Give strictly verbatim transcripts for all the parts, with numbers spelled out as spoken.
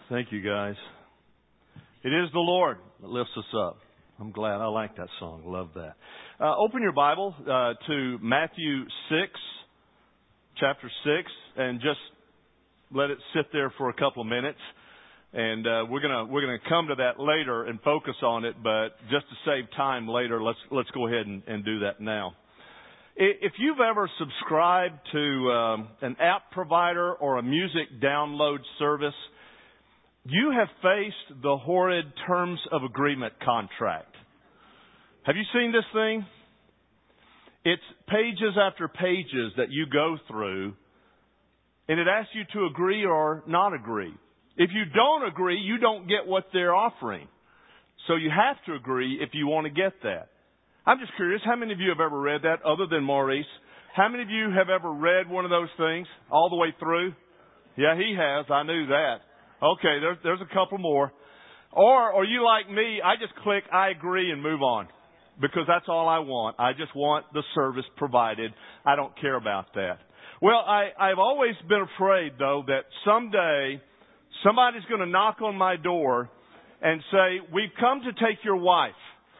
Thank you, guys. It is the Lord that lifts us up. I'm glad. I like that song. Love that. Uh, open your Bible uh, to Matthew six, chapter six, and just let it sit there for a couple of minutes. And uh, we're gonna we're gonna come to that later and focus on it. But just to save time later, let's let's go ahead and, and do that now. If you've ever subscribed to um, an app provider or a music download service, you have faced the horrid terms of agreement contract. Have you seen this thing? It's pages after pages that you go through, and it asks you to agree or not agree. If you don't agree, you don't get what they're offering. So you have to agree if you want to get that. I'm just curious, how many of you have ever read that other than Maurice? How many of you have ever read one of those things all the way through? Yeah, he has. I knew that. Okay, there's, there's a couple more. Or, or you like me, I just click I agree and move on. Because that's all I want. I just want the service provided. I don't care about that. Well, I, I've always been afraid, though, that someday somebody's going to knock on my door and say, "We've come to take your wife."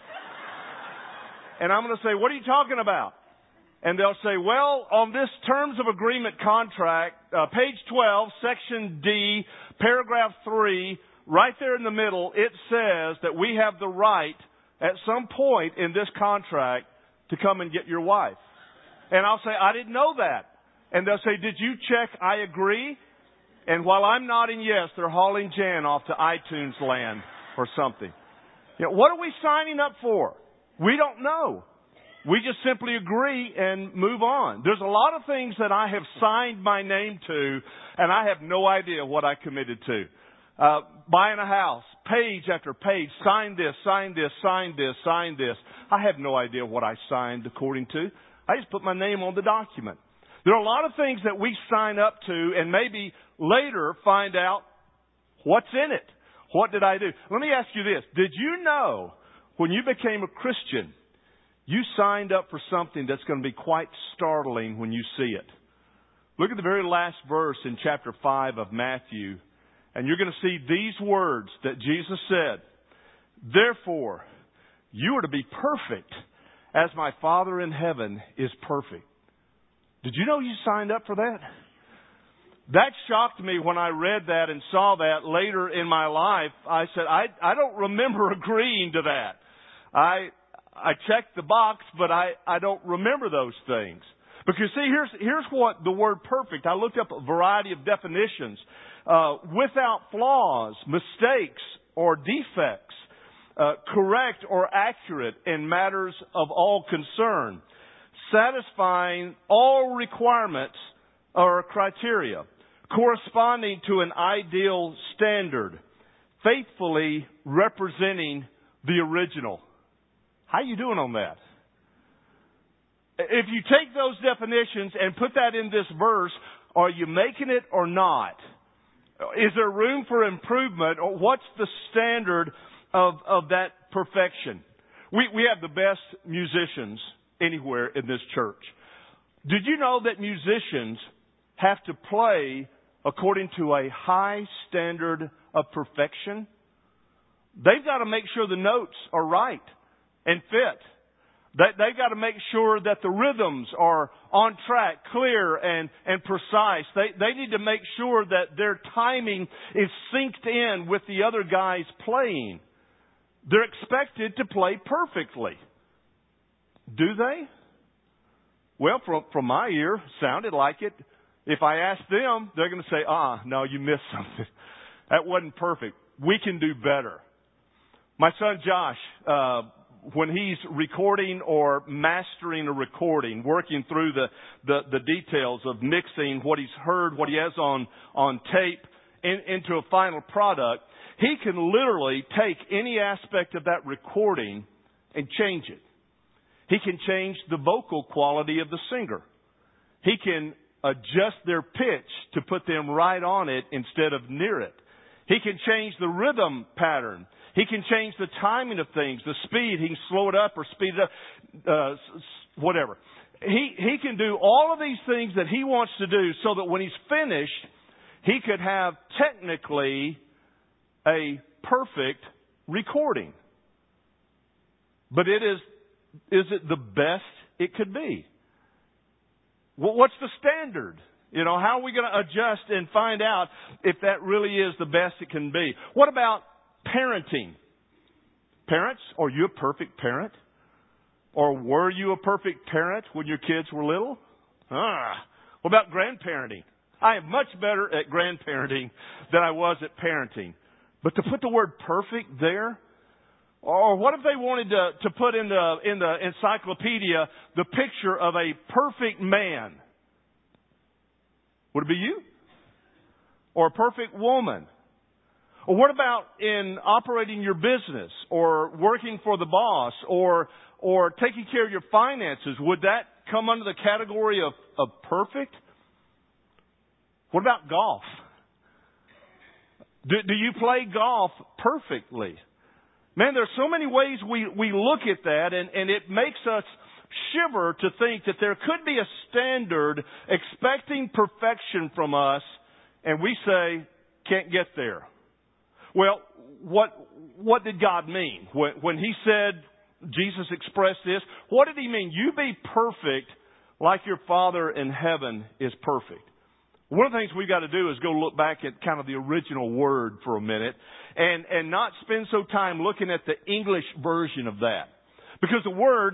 And I'm going to say, "What are you talking about?" And they'll say, "Well, on this terms of agreement contract, uh, page twelve, section D, paragraph three, right there in the middle, it says that we have the right at some point in this contract to come and get your wife." And I'll say, "I didn't know that." And they'll say, "Did you check I agree?" And while I'm nodding yes, they're hauling Jan off to iTunes land or something. You know, what are we signing up for? We don't know. We just simply agree and move on. There's a lot of things that I have signed my name to, and I have no idea what I committed to. Uh, buying a house, page after page, sign this, sign this, sign this, sign this. I have no idea what I signed according to. I just put my name on the document. There are a lot of things that we sign up to and maybe later find out what's in it. What did I do? Let me ask you this. Did you know when you became a Christian, you signed up for something that's going to be quite startling when you see it? Look at the very last verse in chapter five of Matthew, and you're going to see these words that Jesus said. "Therefore, you are to be perfect as my Father in heaven is perfect." Did you know you signed up for that? That shocked me when I read that and saw that later in my life. I said, I, I don't remember agreeing to that. I I checked the box, but I, I don't remember those things. Because see, here's here's what the word perfect, I looked up a variety of definitions. Uh, without flaws, mistakes, or defects. Uh, correct or accurate in matters of all concern. Satisfying all requirements or criteria. Corresponding to an ideal standard. Faithfully representing the original. How you doing on that? If you take those definitions and put that in this verse, are you making it or not? Is there room for improvement, or what's the standard of, of that perfection? We, we have the best musicians anywhere in this church. Did you know that musicians have to play according to a high standard of perfection? They've got to make sure the notes are right and fit. They, they've got to make sure that the rhythms are on track, clear, and, and precise. They, they need to make sure that their timing is synced in with the other guys playing. They're expected to play perfectly. Do they? Well, from, from my ear, sounded like it. If I ask them, they're going to say, ah, no, you missed something. That wasn't perfect. We can do better. My son Josh, uh, when he's recording or mastering a recording, working through the, the, the details of mixing what he's heard, what he has on, on tape in, into a final product, he can literally take any aspect of that recording and change it. He can change the vocal quality of the singer. He can adjust their pitch to put them right on it instead of near it. He can change the rhythm pattern. He can change the timing of things, the speed. He can slow it up or speed it up, uh, whatever. He, he can do all of these things that he wants to do so that when he's finished, he could have technically a perfect recording. But it is, is it the best it could be? Well, what's the standard? You know, how are we going to adjust and find out if that really is the best it can be? What about parenting? Parents, are you a perfect parent? Or were you a perfect parent when your kids were little? Ah. What about grandparenting? I am much better at grandparenting than I was at parenting. But to put the word perfect there, or what if they wanted to, to put in the, in the encyclopedia the picture of a perfect man? Would it be you? Or a perfect woman? Or what about in operating your business or working for the boss or or taking care of your finances? Would that come under the category of, of perfect? What about golf? Do, do you play golf perfectly? Man, there's so many ways we, we look at that, and, and it makes us shiver to think that there could be a standard expecting perfection from us, and we say, can't get there. Well, what what did God mean? When, when He said, Jesus expressed this, what did He mean? You be perfect like your Father in heaven is perfect. One of the things we've got to do is go look back at kind of the original word for a minute and, and not spend so time looking at the English version of that. Because the word,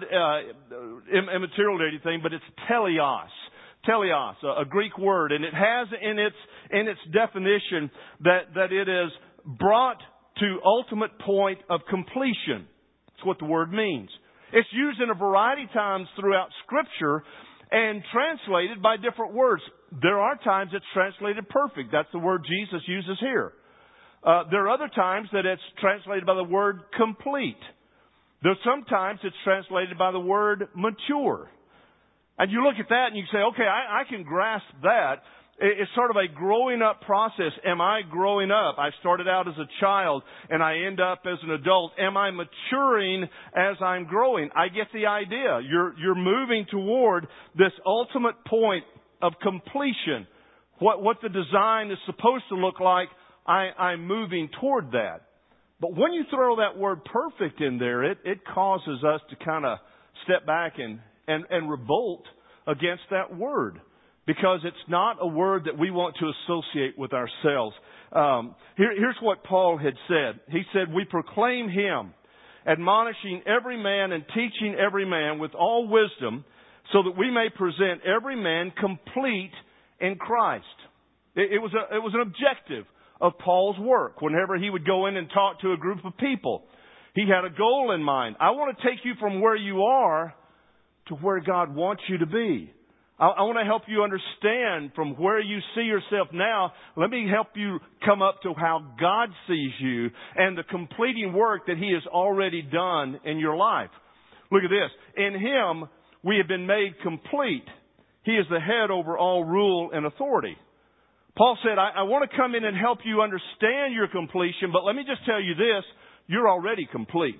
uh, immaterial to anything, but it's teleos. Teleos, a, a Greek word, and it has in its, in its definition that, that it is brought to ultimate point of completion. That's what the word means. It's used in a variety of times throughout Scripture and translated by different words. There are times it's translated perfect. That's the word Jesus uses here. Uh, there are other times that it's translated by the word complete. There's sometimes it's translated by the word mature. And you look at that and you say, okay, I, I can grasp that. It's sort of a growing up process. Am I growing up? I started out as a child and I end up as an adult. Am I maturing as I'm growing? I get the idea. You're, you're moving toward this ultimate point of completion. What, what the design is supposed to look like, I, I'm moving toward that. But when you throw that word perfect in there, it, it causes us to kind of step back and, and, and revolt against that word. Because it's not a word that we want to associate with ourselves. Um, here, here's what Paul had said. He said, we proclaim Him, admonishing every man and teaching every man with all wisdom, so that we may present every man complete in Christ. It, it was a, it was an objective of Paul's work. Whenever he would go in and talk to a group of people, he had a goal in mind. I want to take you from where you are to where God wants you to be. I, I want to help you understand from where you see yourself now. Let me help you come up to how God sees you and the completing work that He has already done in your life. Look at this. In Him, we have been made complete. He is the head over all rule and authority. Paul said, I, I want to come in and help you understand your completion, but let me just tell you this, you're already complete.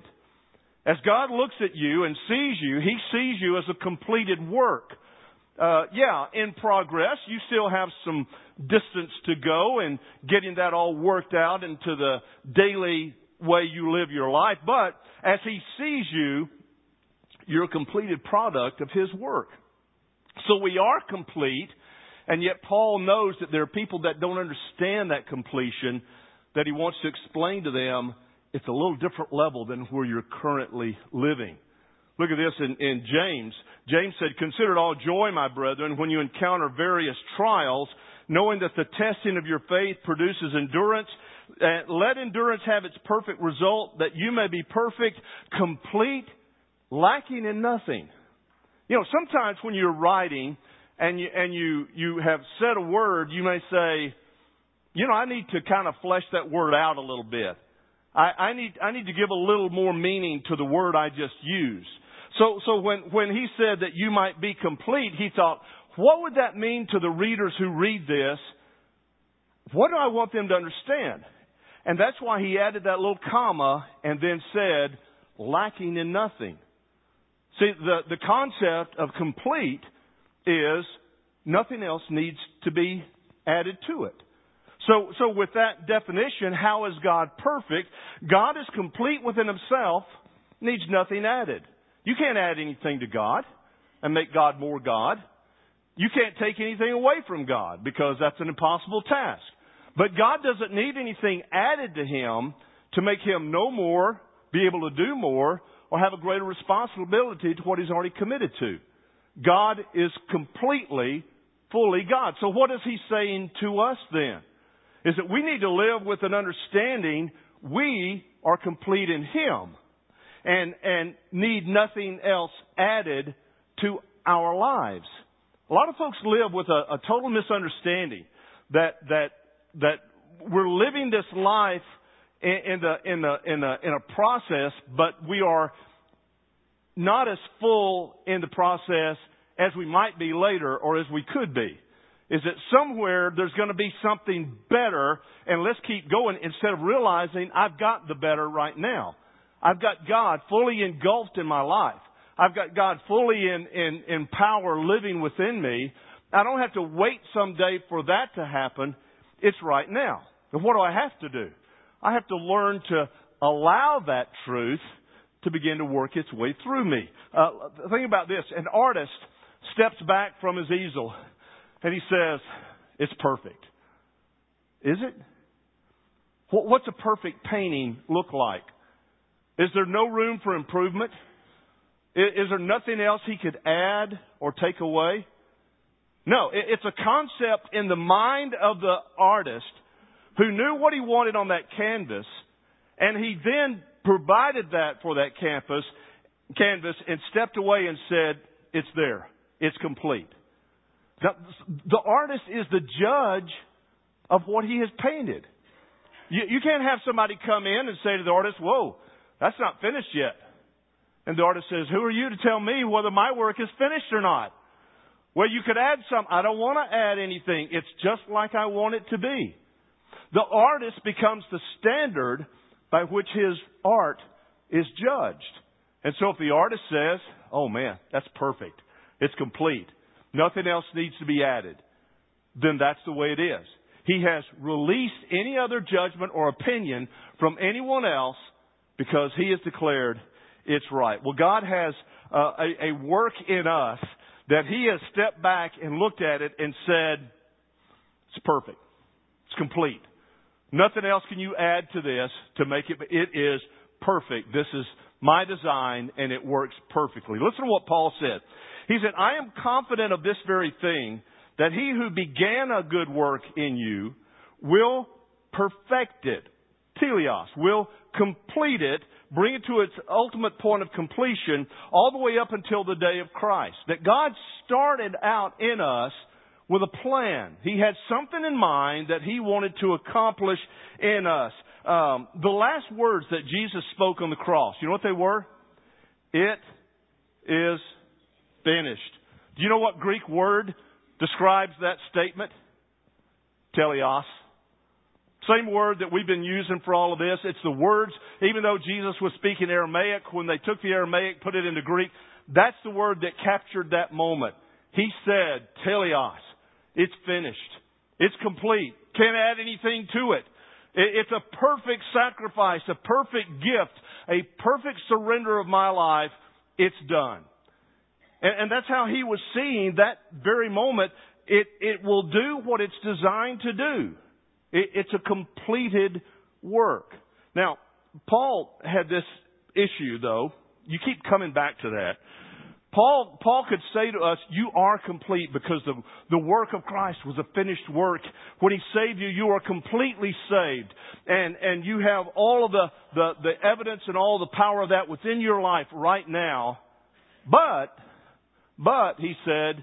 As God looks at you and sees you, He sees you as a completed work. Uh, yeah, in progress. You still have some distance to go in getting that all worked out into the daily way you live your life. But as He sees you, you're a completed product of His work. So we are complete, and yet Paul knows that there are people that don't understand that completion, that he wants to explain to them it's a little different level than where you're currently living. Look at this in, in James. James said, consider it all joy, my brethren, when you encounter various trials, knowing that the testing of your faith produces endurance. Uh, let endurance have its perfect result, that you may be perfect, complete, lacking in nothing. You know, sometimes when you're writing and you, and you, you have said a word, you may say, you know, I need to kind of flesh that word out a little bit. I, I need, I need to give a little more meaning to the word I just used. So, so when, when he said that you might be complete, he thought, what would that mean to the readers who read this? What do I want them to understand? And that's why he added that little comma and then said, lacking in nothing. See, the, the concept of complete is nothing else needs to be added to it. So, so with that definition, how is God perfect? God is complete within himself, needs nothing added. You can't add anything to God and make God more God. You can't take anything away from God because that's an impossible task. But God doesn't need anything added to him to make him know more, be able to do more, or have a greater responsibility to what he's already committed to. God is completely, fully God. So what is he saying to us then? Is that we need to live with an understanding we are complete in him and, and need nothing else added to our lives. A lot of folks live with a, a total misunderstanding that, that, that we're living this life in, in the, in the, in the, in a process, but we are not as full in the process as we might be later or as we could be. Is that somewhere there's going to be something better, and let's keep going instead of realizing I've got the better right now. I've got God fully engulfed in my life. I've got God fully in, in, in power living within me. I don't have to wait someday for that to happen. It's right now. And what do I have to do? I have to learn to allow that truth to begin to work its way through me. Uh, think about this. An artist steps back from his easel and he says, it's perfect. Is it? What's a perfect painting look like? Is there no room for improvement? Is there nothing else he could add or take away? No, it's a concept in the mind of the artist who knew what he wanted on that canvas, and he then provided that for that campus, canvas and stepped away and said, it's there. It's complete. Now, the artist is the judge of what he has painted. You, you can't have somebody come in and say to the artist, whoa, that's not finished yet. And the artist says, who are you to tell me whether my work is finished or not? Well, you could add some. I don't want to add anything. It's just like I want it to be. The artist becomes the standard by which his art is judged. And so if the artist says, oh man, that's perfect. It's complete. Nothing else needs to be added. Then that's the way it is. He has released any other judgment or opinion from anyone else because he has declared it's right. Well, God has uh, a, a work in us that he has stepped back and looked at it and said, it's perfect. It's complete. Nothing else can you add to this to make it. It is perfect. This is my design and it works perfectly. Listen to what Paul said. He said, I am confident of this very thing, that he who began a good work in you will perfect it. Teleos, will complete it, bring it to its ultimate point of completion all the way up until the day of Christ. That God started out in us with a plan. He had something in mind that he wanted to accomplish in us. Um, the last words that Jesus spoke on the cross, you know what they were? It is finished. Do you know what Greek word describes that statement? Teleos. Same word that we've been using for all of this. It's the words, even though Jesus was speaking Aramaic, when they took the Aramaic, put it into Greek, that's the word that captured that moment. He said, teleos. It's finished. It's complete. Can't add anything to it. It's a perfect sacrifice, a perfect gift, a perfect surrender of my life. It's done. And that's how he was seeing that very moment. It, it will do what it's designed to do. It, it's a completed work. Now, Paul had this issue, though. You keep coming back to that. Paul, Paul could say to us, you are complete because the, the work of Christ was a finished work. When he saved you, you are completely saved. And, and you have all of the, the, the evidence and all the power of that within your life right now. But, but, he said,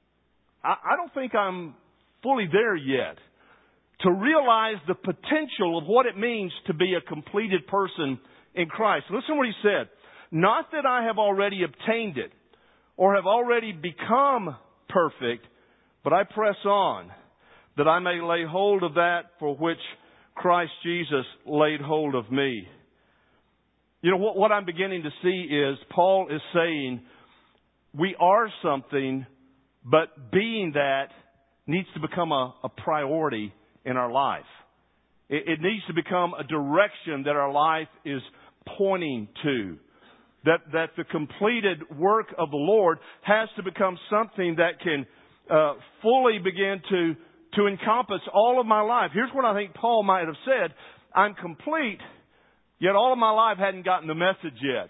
I, I don't think I'm fully there yet to realize the potential of what it means to be a completed person in Christ. Listen to what he said. Not that I have already obtained it or have already become perfect, but I press on that I may lay hold of that for which Christ Jesus laid hold of me. You know, what, what I'm beginning to see is Paul is saying we are something, but being that needs to become a, a priority in our life. It, it needs to become a direction that our life is pointing to. That, that the completed work of the Lord has to become something that can uh, fully begin to, to encompass all of my life. Here's what I think Paul might have said. I'm complete, yet all of my life hadn't gotten the message yet.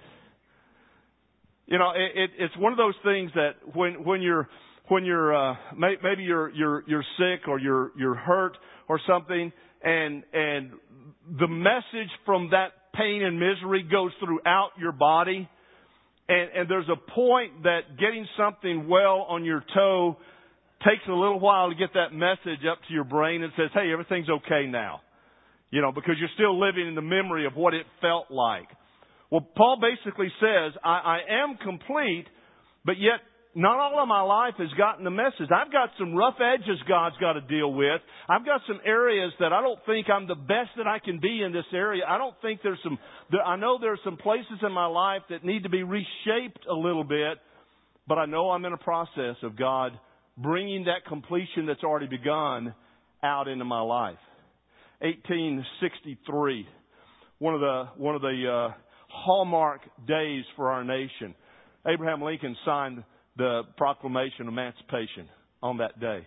You know, it, it, it's one of those things that when, when you're, when you're, uh, may, maybe you're, you're, you're sick or you're, you're hurt or something, and, and the message from that pain and misery goes throughout your body. And, and there's a point that getting something well on your toe takes a little while to get that message up to your brain and says, hey, everything's okay now. You know, because you're still living in the memory of what it felt like. Well, Paul basically says, I, I am complete, but yet not all of my life has gotten the message. I've got some rough edges God's got to deal with. I've got some areas that I don't think I'm the best that I can be in this area. I don't think there's some, I know there's some places in my life that need to be reshaped a little bit, but I know I'm in a process of God bringing that completion that's already begun out into my life. eighteen sixty-three, one of the, one of the, uh, hallmark days for our nation. Abraham Lincoln signed the Proclamation of Emancipation on that day.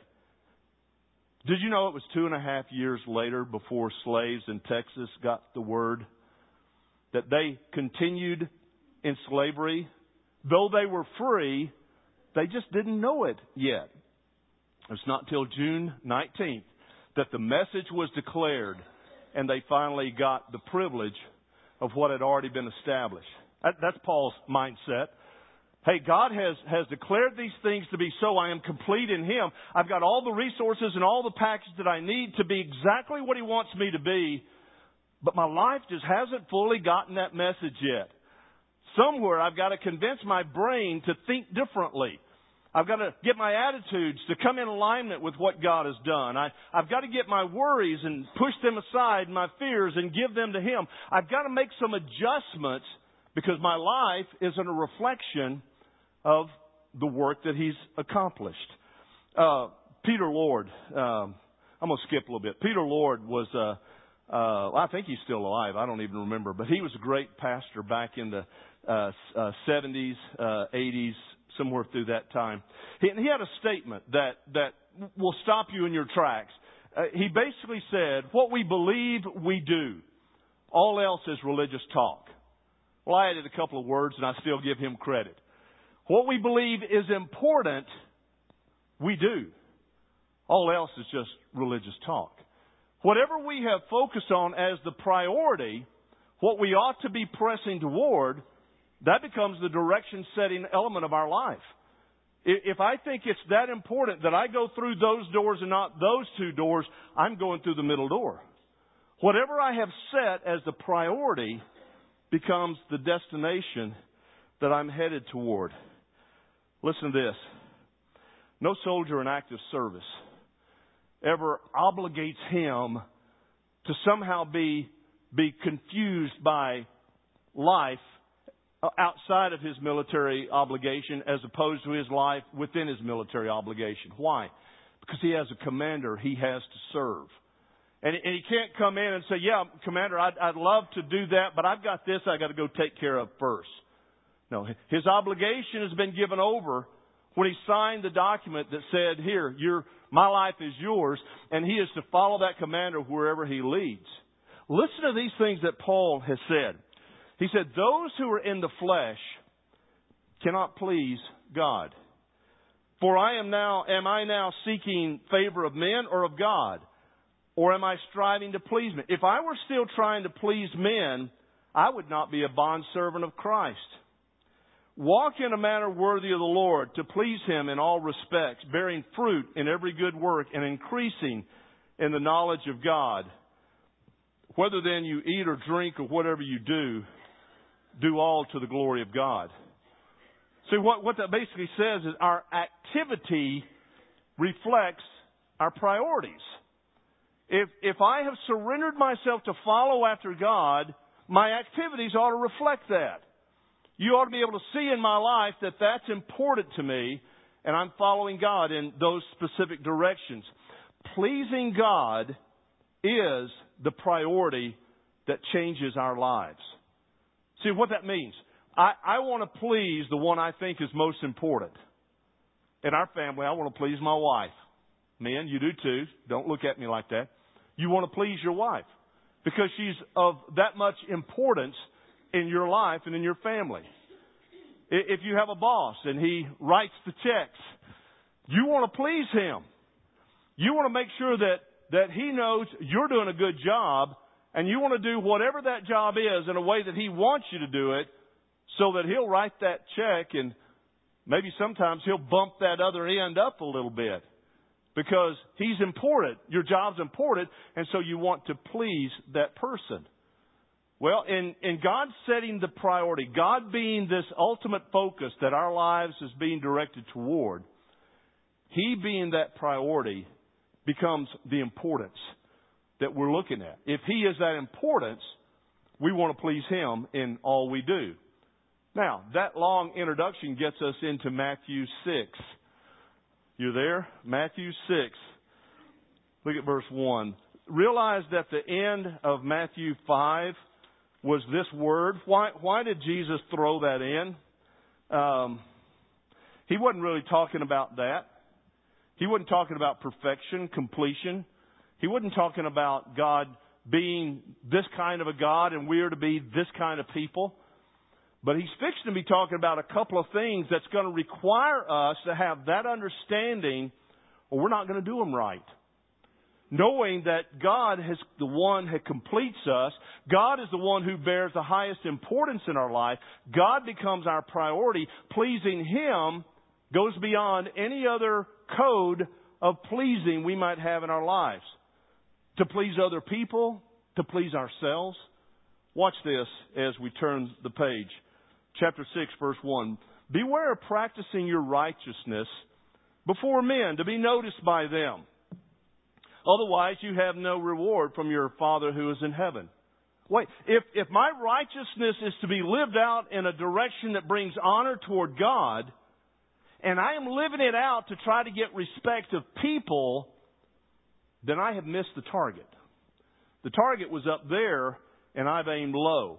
Did you know it was two and a half years later before slaves in Texas got the word that they continued in slavery? Though they were free, they just didn't know it yet. It's not till June nineteenth that the message was declared and they finally got the privilege of what had already been established. That, that's Paul's mindset. Hey, God has, has declared these things to be so. I am complete in Him. I've got all the resources and all the package that I need to be exactly what He wants me to be. But my life just hasn't fully gotten that message yet. Somewhere I've got to convince my brain to think differently. I've got to get my attitudes to come in alignment with what God has done. I, I've got to get my worries and push them aside, my fears, and give them to Him. I've got to make some adjustments because my life isn't a reflection of the work that He's accomplished. Uh, Peter Lord, um, I'm going to skip a little bit. Peter Lord was, uh, uh, I think he's still alive. I don't even remember. But he was a great pastor back in the uh, uh, seventies, uh, eighties, somewhere through that time. He, he had a statement that, that will stop you in your tracks. Uh, he basically said, what we believe, we do. All else is religious talk. Well, I added a couple of words, and I still give him credit. What we believe is important, we do. All else is just religious talk. Whatever we have focused on as the priority, what we ought to be pressing toward, that becomes the direction-setting element of our life. If I think it's that important that I go through those doors and not those two doors, I'm going through the middle door. Whatever I have set as the priority becomes the destination that I'm headed toward. Listen to this. No soldier in active service ever obligates him to somehow be, be confused by life outside of his military obligation as opposed to his life within his military obligation. Why? Because he has a commander he has to serve. And, and he can't come in and say, yeah, Commander, I'd, I'd love to do that, but I've got this I've got to go take care of first. No, his obligation has been given over when he signed the document that said, here, your, my life is yours, and he is to follow that commander wherever he leads. Listen to these things that Paul has said. He said, those who are in the flesh cannot please God. For I am now, am I now seeking favor of men or of God? Or am I striving to please men? If I were still trying to please men, I would not be a bondservant of Christ. Walk in a manner worthy of the Lord, to please Him in all respects, bearing fruit in every good work and increasing in the knowledge of God. Whether then you eat or drink or whatever you do, do all to the glory of God. See, what, what that basically says is our activity reflects our priorities. If, if I have surrendered myself to follow after God, my activities ought to reflect that. You ought to be able to see in my life that that's important to me, and I'm following God in those specific directions. Pleasing God is the priority that changes our lives. See what that means? I, I want to please the one I think is most important. In our family, I want to please my wife. Men, you do too. Don't look at me like that. You want to please your wife because she's of that much importance in your life and in your family. If you have a boss and he writes the checks, you want to please him. You want to make sure that, that he knows you're doing a good job, and you want to do whatever that job is in a way that he wants you to do it so that he'll write that check, and maybe sometimes he'll bump that other end up a little bit because he's important. Your job's important, and so you want to please that person. Well, in, in God setting the priority, God being this ultimate focus that our lives is being directed toward, He being that priority becomes the importance that we're looking at. If He is that importance, we want to please Him in all we do. Now, that long introduction gets us into Matthew six. You there? Matthew six. Look at verse one. Realize that the end of Matthew five was this word. Why, why did Jesus throw that in? Um, he wasn't really talking about that. He wasn't talking about perfection, completion. He wasn't talking about God being this kind of a God and we are to be this kind of people. But He's fixing to be talking about a couple of things that's going to require us to have that understanding or we're not going to do them right. Knowing that God is the one who completes us. God is the one who bears the highest importance in our life. God becomes our priority. Pleasing Him goes beyond any other code of pleasing we might have in our lives. To please other people, to please ourselves. Watch this as we turn the page. Chapter six, verse one. Beware of practicing your righteousness before men to be noticed by them. Otherwise, you have no reward from your Father who is in heaven. Wait, if, if my righteousness is to be lived out in a direction that brings honor toward God, and I am living it out to try to get respect of people, then I have missed the target. The target was up there, and I've aimed low.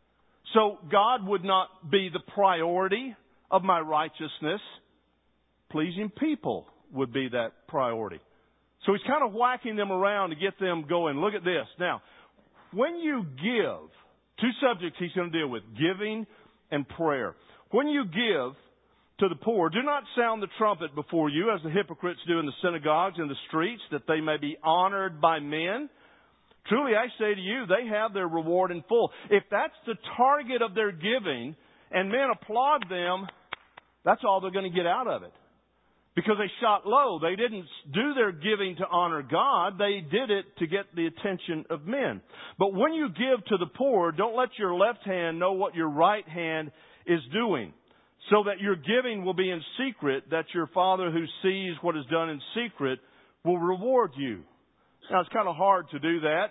So God would not be the priority of my righteousness. Pleasing people would be that priority. So He's kind of whacking them around to get them going. Look at this. Now, when you give, two subjects He's going to deal with, giving and prayer. When you give to the poor, do not sound the trumpet before you, as the hypocrites do in the synagogues and the streets, that they may be honored by men. Truly, I say to you, they have their reward in full. If that's the target of their giving, and men applaud them, that's all they're going to get out of it. Because they shot low. They didn't do their giving to honor God. They did it to get the attention of men. But when you give to the poor, don't let your left hand know what your right hand is doing, so that your giving will be in secret, that your Father who sees what is done in secret will reward you. Now, it's kind of hard to do that.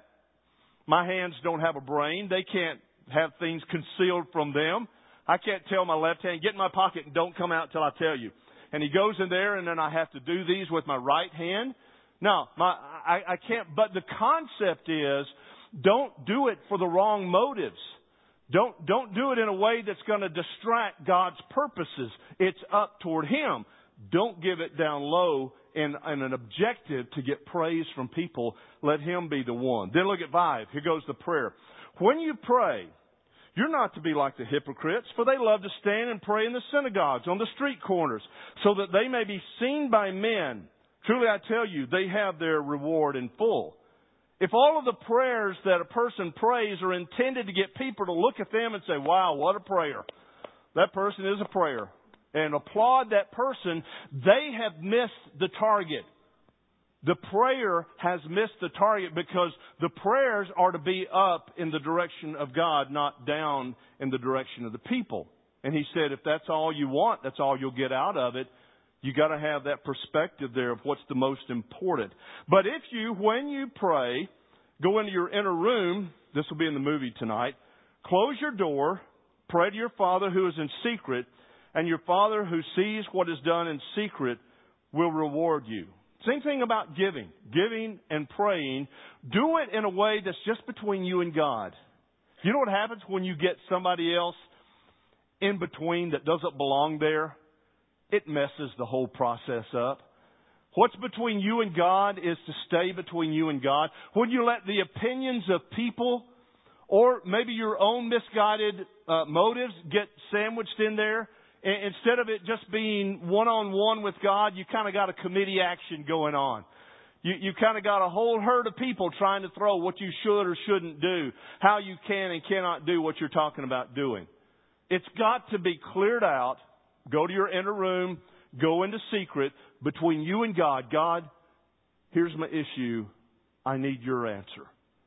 My hands don't have a brain. They can't have things concealed from them. I can't tell my left hand, get in my pocket and don't come out till I tell you. And he goes in there, and then I have to do these with my right hand. No, my, I, I can't. But the concept is, don't do it for the wrong motives. Don't, don't do it in a way that's going to distract God's purposes. It's up toward Him. Don't give it down low in, in an objective to get praise from people. Let Him be the one. Then look at five. Here goes the prayer. When you pray, you're not to be like the hypocrites, for they love to stand and pray in the synagogues, on the street corners, so that they may be seen by men. Truly I tell you, they have their reward in full. If all of the prayers that a person prays are intended to get people to look at them and say, wow, what a prayer. That person is a prayer. And applaud that person, they have missed the target. The prayer has missed the target because the prayers are to be up in the direction of God, not down in the direction of the people. And He said, if that's all you want, that's all you'll get out of it. You got to have that perspective there of what's the most important. But if you, when you pray, go into your inner room, this will be in the movie tonight, close your door, pray to your Father who is in secret, and your Father who sees what is done in secret will reward you. Same thing about giving. Giving and praying. Do it in a way that's just between you and God. You know what happens when you get somebody else in between that doesn't belong there? It messes the whole process up. What's between you and God is to stay between you and God. When you let the opinions of people or maybe your own misguided uh, motives get sandwiched in there, instead of it just being one-on-one with God, you kind of got a committee action going on. You, you kind of got a whole herd of people trying to throw what you should or shouldn't do, how you can and cannot do what you're talking about doing. It's got to be cleared out. Go to your inner room. Go into secret between you and God. God, here's my issue. I need your answer.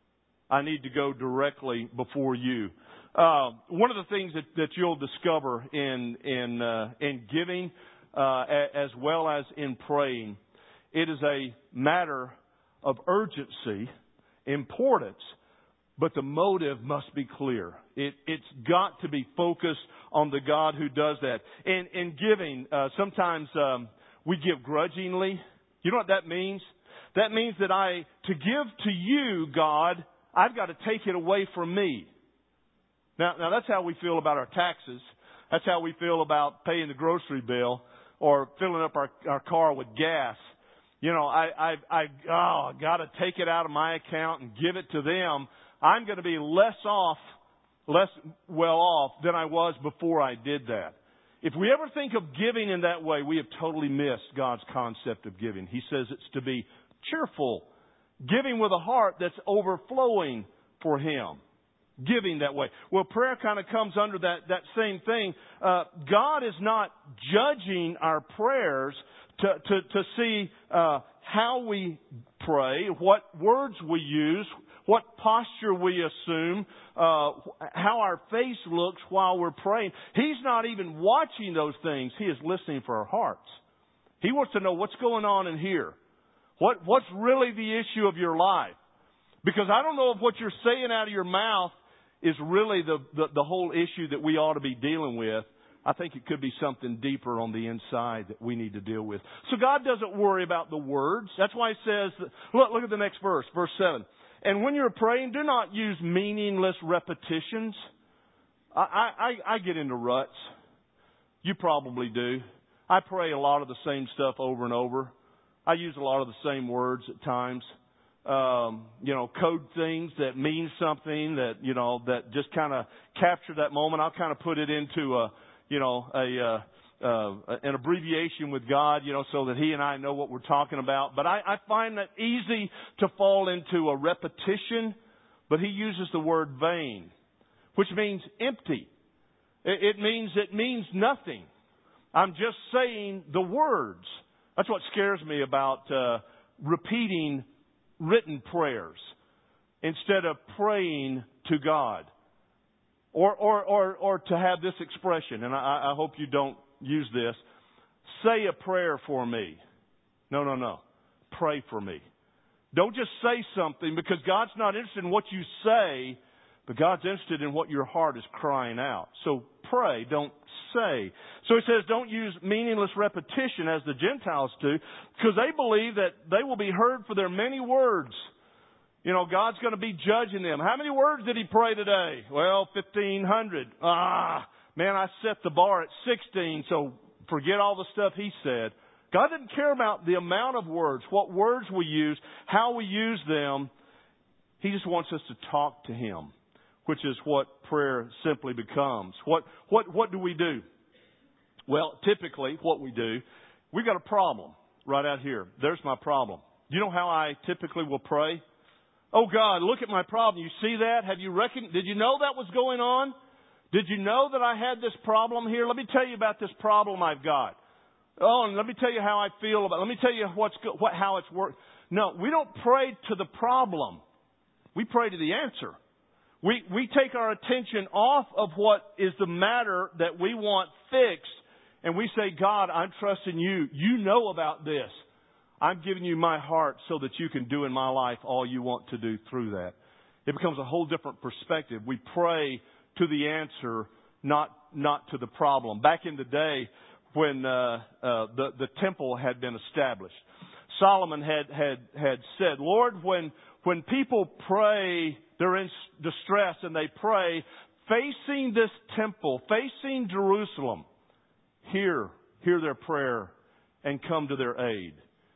I need to go directly before you. Uh, one of the things that, that you'll discover in in uh, in giving, uh, as well as in praying, it is a matter of urgency, importance, but the motive must be clear. It, it's got to be focused on the God who does that. In in giving, uh, sometimes um, we give grudgingly. You know what that means? That means that I to give to you, God, I've got to take it away from me. Now, now that's how we feel about our taxes. That's how we feel about paying the grocery bill or filling up our, our car with gas. You know, I, I, I, oh, I got to take it out of my account and give it to them. I'm going to be less off, less well off than I was before I did that. If we ever think of giving in that way, we have totally missed God's concept of giving. He says it's to be cheerful, giving with a heart that's overflowing for Him. Giving that way. Well, prayer kind of comes under that, that same thing. Uh, God is not judging our prayers to, to, to see uh, how we pray, what words we use, what posture we assume, uh, how our face looks while we're praying. He's not even watching those things. He is listening for our hearts. He wants to know what's going on in here. What, what's really the issue of your life? Because I don't know if what you're saying out of your mouth is really the, the, the whole issue that we ought to be dealing with. I think it could be something deeper on the inside that we need to deal with. So God doesn't worry about the words. That's why He says, look, look at the next verse, verse seven. And when you're praying, do not use meaningless repetitions. I, I, I get into ruts. You probably do. I pray a lot of the same stuff over and over. I use a lot of the same words at times. Um, you know, code things that mean something that, you know, that just kind of capture that moment. I'll kind of put it into a, you know, a, uh, uh, an abbreviation with God, you know, so that He and I know what we're talking about. But I, I find that easy to fall into a repetition, but He uses the word vain, which means empty. It, it means, it means nothing. I'm just saying the words. That's what scares me about, uh, repeating written prayers instead of praying to God. Or, or, or, or to have this expression, and I, I hope you don't use this, say a prayer for me. No, no, no. Pray for me. Don't just say something, because God's not interested in what you say, but God's interested in what your heart is crying out. So pray, don't say. So He says don't use meaningless repetition as the Gentiles do, because they believe that they will be heard for their many words. You know, God's going to be judging them. How many words did he pray today? Well, fifteen hundred. Ah, man, I set the bar at sixteen, so forget all the stuff he said. God doesn't care about the amount of words, what words we use, how we use them. He just wants us to talk to Him, which is what prayer simply becomes. What, what, what do we do? Well, typically what we do, we've got a problem right out here. There's my problem. You know how I typically will pray? Oh God, look at my problem. You see that? Have you reckoned? Did you know that was going on? Did you know that I had this problem here? Let me tell you about this problem I've got. Oh, and let me tell you how I feel about it. Let me tell you what's go- what how it's worked. No, we don't pray to the problem. We pray to the answer. We we take our attention off of what is the matter that we want fixed, and we say, God, I'm trusting you. You know about this. I'm giving you my heart so that you can do in my life all you want to do through that. It becomes a whole different perspective. We pray to the answer, not not to the problem. Back in the day when uh, uh, the, the temple had been established, Solomon had, had, had said, Lord, when, when people pray, they're in distress and they pray, facing this temple, facing Jerusalem, hear, hear their prayer and come to their aid.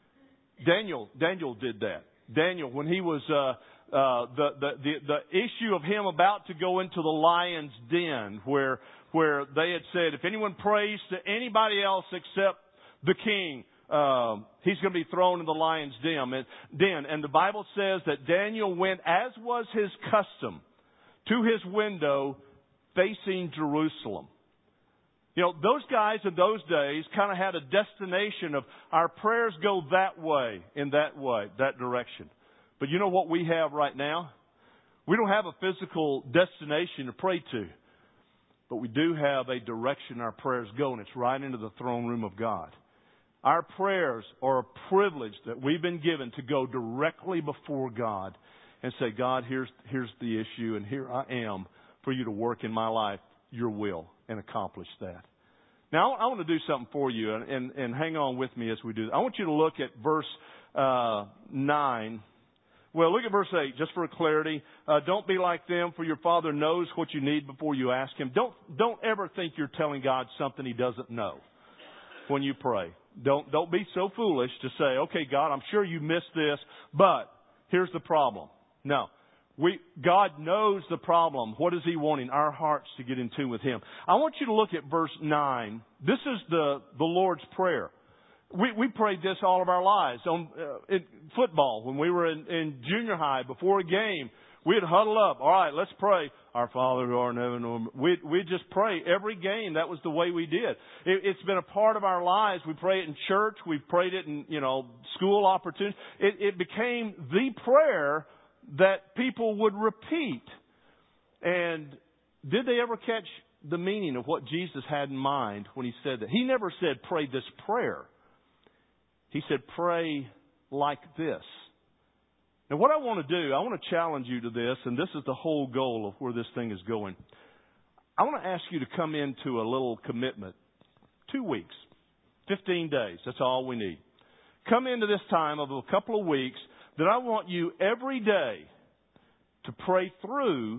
Daniel, Daniel did that. Daniel, when he was, uh, uh, the, the, the, the issue of him about to go into the lion's den, where, where they had said, if anyone prays to anybody else except the king, uh, he's going to be thrown in the lion's den. And, den. And the Bible says that Daniel went, as was his custom, to his window facing Jerusalem. You know, those guys in those days kind of had a destination of our prayers go that way, in that way, that direction. But you know what we have right now? We don't have a physical destination to pray to. But we do have a direction our prayers go, and it's right into the throne room of God. Our prayers are a privilege that we've been given to go directly before God and say, God, here's, here's the issue, and here I am for you to work in my life your will and accomplish that. Now, I want to do something for you, and, and, and hang on with me as we do that. I want you to look at verse uh, nine. Well, look at verse eight, just for clarity. Uh, don't be like them, for your Father knows what you need before you ask Him. Don't, don't ever think you're telling God something He doesn't know when you pray. Don't, don't be so foolish to say, okay, God, I'm sure you missed this, but here's the problem. No. We, God knows the problem. What is He wanting? Our hearts to get in tune with Him. I want you to look at verse nine. This is the, the Lord's Prayer. We, we prayed this all of our lives. On uh, in football, when we were in, in junior high, before a game, we'd huddle up. All right, let's pray. Our Father who art in heaven. We'd, we'd just pray every game. That was the way we did. It, it's been a part of our lives. We pray it in church. We've prayed it in, you know, school opportunities. It, it became the prayer that people would repeat. And did they ever catch the meaning of what Jesus had in mind when He said that? He never said, pray this prayer. He said, pray like this. Now, what I want to do, I want to challenge you to this, and this is the whole goal of where this thing is going. I want to ask you to come into a little commitment. Two weeks, fifteen days, that's all we need. Come into this time of a couple of weeks that I want you every day to pray through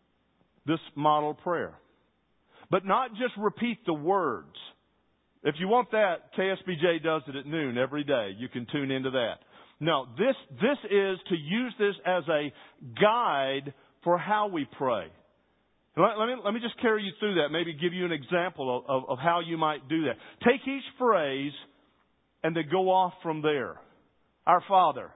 this model prayer. But not just repeat the words. If you want that, K S B J does it at noon every day. You can tune into that. No, this, this is to use this as a guide for how we pray. Let, let, me, let me just carry you through that, maybe give you an example of, of, of how you might do that. Take each phrase and then go off from there. Our Father.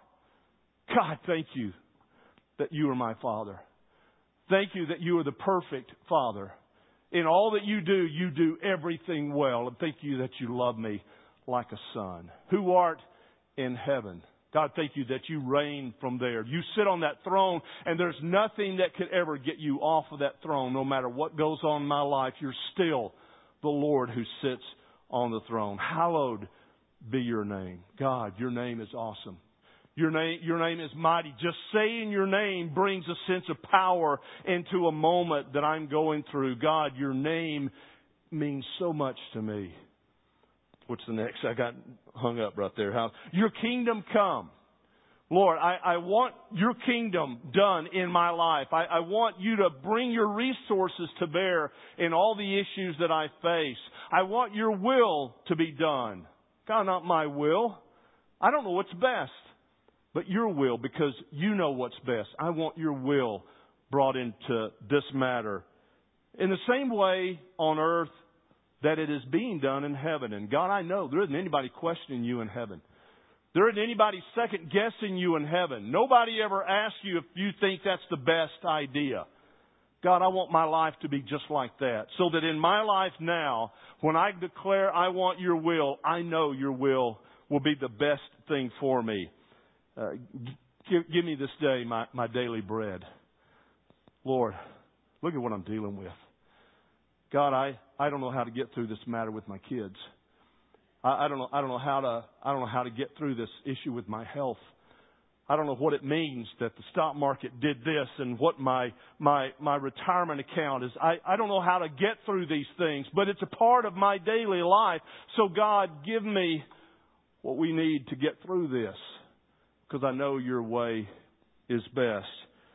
God, thank you that you are my Father. Thank you that you are the perfect Father. In all that you do, you do everything well. And thank you that you love me like a son. Who art in heaven. God, thank you that you reign from there. You sit on that throne, and there's nothing that could ever get you off of that throne. No matter what goes on in my life, you're still the Lord who sits on the throne. Hallowed be your name. God, your name is awesome. Your name, your name is mighty. Just saying your name brings a sense of power into a moment that I'm going through. God, your name means so much to me. What's the next? I got hung up right there. How your kingdom come. Lord, I, I want your kingdom done in my life. I, I want you to bring your resources to bear in all the issues that I face. I want your will to be done. God, not my will. I don't know what's best. But your will, because you know what's best. I want your will brought into this matter. In the same way on earth that it is being done in heaven. And God, I know there isn't anybody questioning you in heaven. There isn't anybody second guessing you in heaven. Nobody ever asks you if you think that's the best idea. God, I want my life to be just like that. So that in my life now, when I declare I want your will, I know your will will be the best thing for me. Uh, give, give me this day my, my daily bread. Lord, look at what I'm dealing with. God, I, I don't know how to get through this matter with my kids. I, I don't know I don't know how to I don't know how to get through this issue with my health. I don't know what it means that the stock market did this and what my my my retirement account is. I, I don't know how to get through these things, but it's a part of my daily life. So God, give me what we need to get through this, because I know your way is best.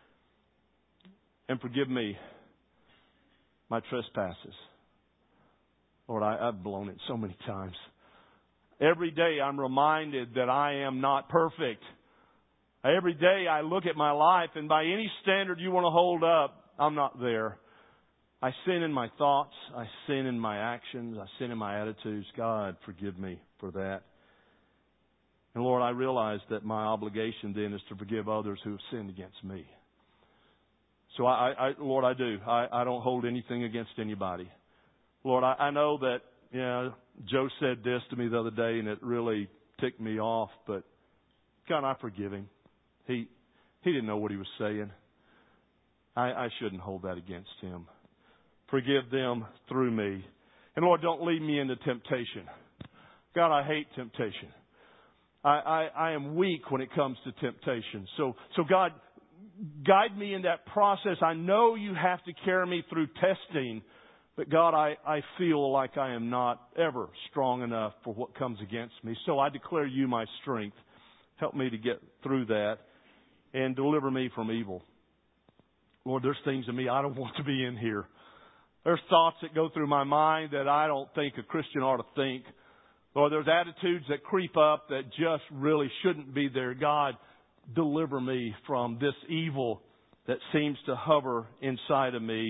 And forgive me my trespasses. Lord, I, I've blown it so many times. Every day I'm reminded that I am not perfect. Every day I look at my life, and by any standard you want to hold up, I'm not there. I sin in my thoughts. I sin in my actions. I sin in my attitudes. God, forgive me for that. And Lord, I realize that my obligation then is to forgive others who have sinned against me. So, I, I Lord, I do. I, I don't hold anything against anybody. Lord, I, I know that, you know, Joe said this to me the other day, and it really ticked me off. But, God, I forgive him. He, he didn't know what he was saying. I, I shouldn't hold that against him. Forgive them through me. And, Lord, don't lead me into temptation. God, I hate temptation. I, I, I am weak when it comes to temptation. So, so God, guide me in that process. I know you have to carry me through testing, but God, I, I feel like I am not ever strong enough for what comes against me. So I declare you my strength. Help me to get through that and deliver me from evil. Lord, there's things in me I don't want to be in here. There's thoughts that go through my mind that I don't think a Christian ought to think. Lord, there's attitudes that creep up that just really shouldn't be there. God, deliver me from this evil that seems to hover inside of me.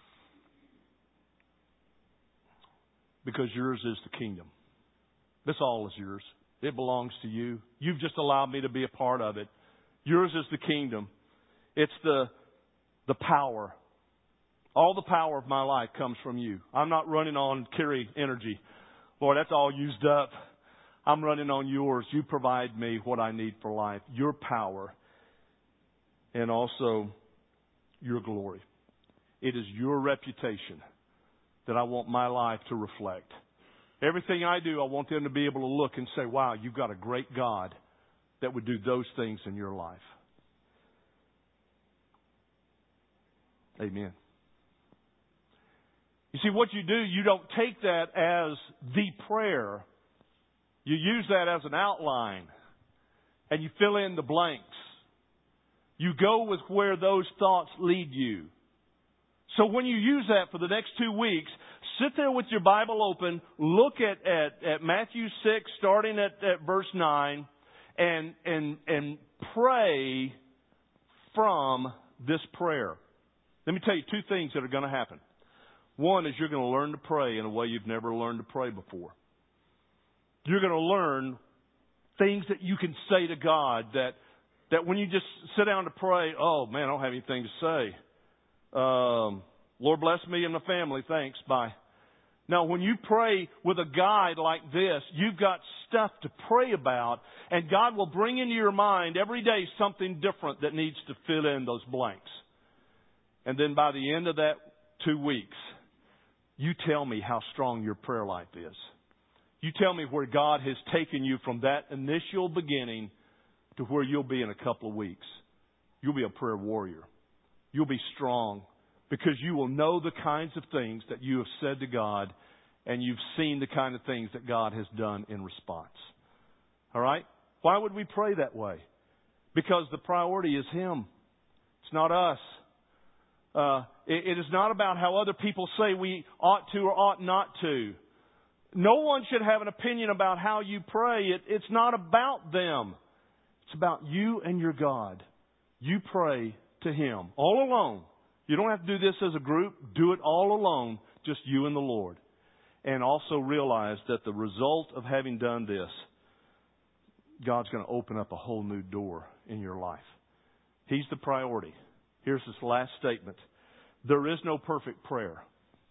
Because yours is the kingdom. This all is yours. It belongs to you. You've just allowed me to be a part of it. Yours is the kingdom. It's the, the power. All the power of my life comes from you. I'm not running on Kerry energy. Lord, that's all used up. I'm running on yours. You provide me what I need for life. Your power and also your glory. It is your reputation that I want my life to reflect. Everything I do, I want them to be able to look and say, wow, you've got a great God that would do those things in your life. Amen. You see, what you do, you don't take that as the prayer. You use that as an outline, and you fill in the blanks. You go with where those thoughts lead you. So when you use that for the next two weeks, sit there with your Bible open, look at, at, at Matthew six, starting at, at verse nine, and, and, and pray from this prayer. Let me tell you two things that are going to happen. One is you're going to learn to pray in a way you've never learned to pray before. You're going to learn things that you can say to God that, that when you just sit down to pray, oh man, I don't have anything to say. Um, Lord bless me and my family, thanks, bye. Now, when you pray with a guide like this, you've got stuff to pray about, and God will bring into your mind every day something different that needs to fill in those blanks. And then by the end of that two weeks, you tell me how strong your prayer life is. You tell me where God has taken you from that initial beginning to where you'll be in a couple of weeks. You'll be a prayer warrior. You'll be strong because you will know the kinds of things that you have said to God, and you've seen the kind of things that God has done in response. All right? Why would we pray that way? Because the priority is Him. It's not us. Uh, it, it is not about how other people say we ought to or ought not to. No one should have an opinion about how you pray. It, it's not about them. It's about you and your God. You pray to Him all alone. You don't have to do this as a group. Do it all alone, just you and the Lord. And also realize that the result of having done this, God's going to open up a whole new door in your life. He's the priority. Here's this last statement. There is no perfect prayer.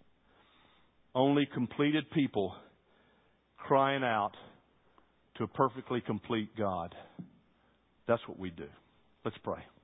Only completed people crying out to a perfectly complete God. That's what we do. Let's pray.